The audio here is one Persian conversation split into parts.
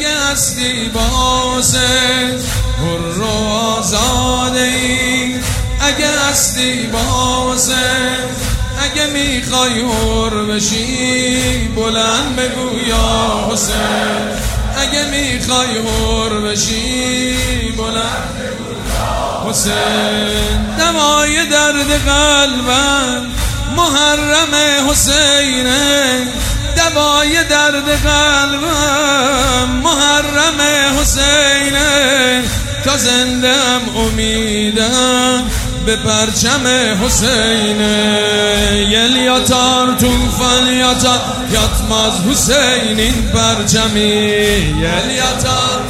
اگه هستی بازه حر و آزاده ای، اگه هستی بازه، اگه میخوای حر بشی بلند بگو یا حسین، اگه میخوای حر بشی بلند بگو یا حسین. دوای درد قلبم محرم حسینه، دوای درد قلبم محرم حسینه، تا زندم امیدم به پرچم حسینه. یلیاتار توفان یاتا یاتماز حسین این پرچمی، یلیاتار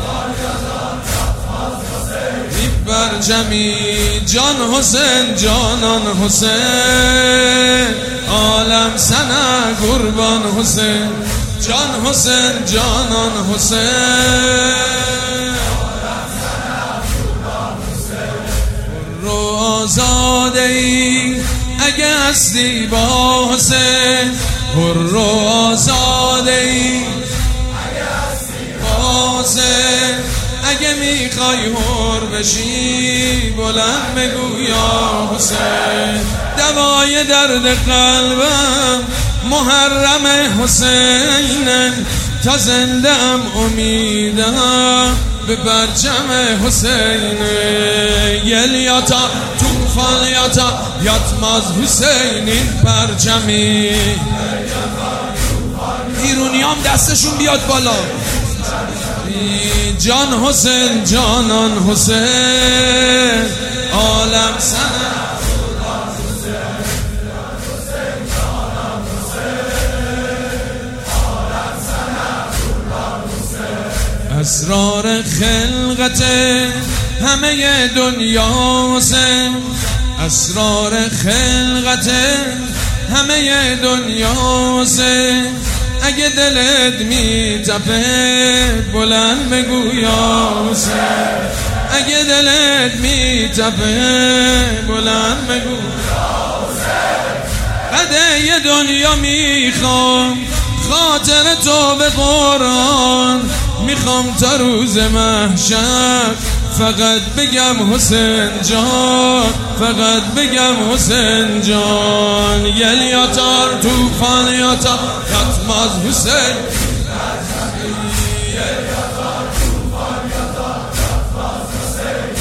این پرچمی. جان حسین جانان حسین، عالم سنه قربان حسین، جان حسین جانان حسین، رو آزاده ای، اگه هستی با حسین حر و آزاده ای، اگه هستی با حسین، اگه میخوای حر بشی بلند بگو یا حسین. دوای درد قلبم محرم حسینه، تا زندم امیدم به پرچم حسینه. یلیاتا توفان یاتا یاتماز حسین این پرچمی. ایرونیام دستشون بیاد بالا. جان حسین جانان حسین، عالم سنه اسرار خلقت همه دنیا حسین، اسرار خلقت همه دنیا حسین. اگه دلت میتپه بلند بگو یا حسین، اگه دلت میتپه بلند بگو یا حسین. قده دنیا میخوام خاطر تو به قرآن، میخوام تا روز محشر فقط بگم حسین جان، فقط بگم حسین جان. یلیاتار توفان یاتا یاتماز حسین، یلیاتار توفان یاتا یاتماز حسین،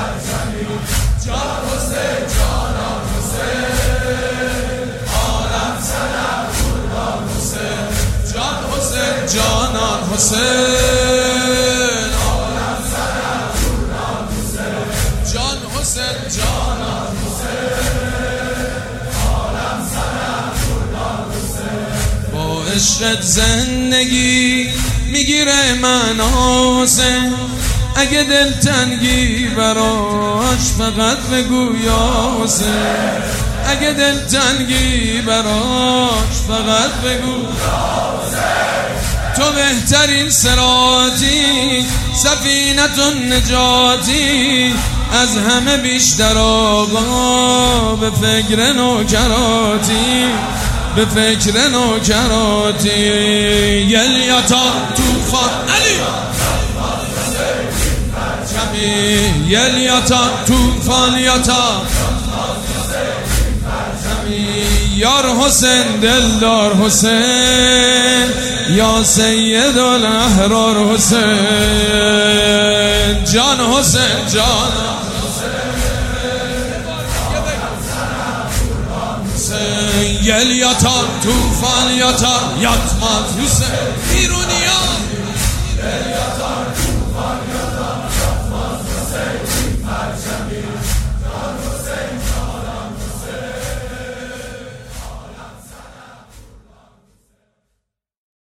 جان حسین جانان حسین، عالم سنه قربان حسین، جان حسین جانان حسین، عالم سنه قربان حسین، جان حسین جانان حسین، عالم سنه قربان حسین. با عشقت زندگی میگیره من حسین، اگه دلتنگی براش فقط بگو یا حسین، اگه دلتنگی براش فقط بگو یا حسین. تو بهترین صراطی، سفینت النجاتی، از همه بیشتر آقا به فکر نوکراتی، به فکر نوکراتی. یلیاتا توفان علی جمی، یلیاتا توفان یاتا یار حسین دلدار حسین، یا سید الاحرار حسین، جان حسین جان حسین. یلیاتا توفان یاتا یاتماز حسین. ایرونیان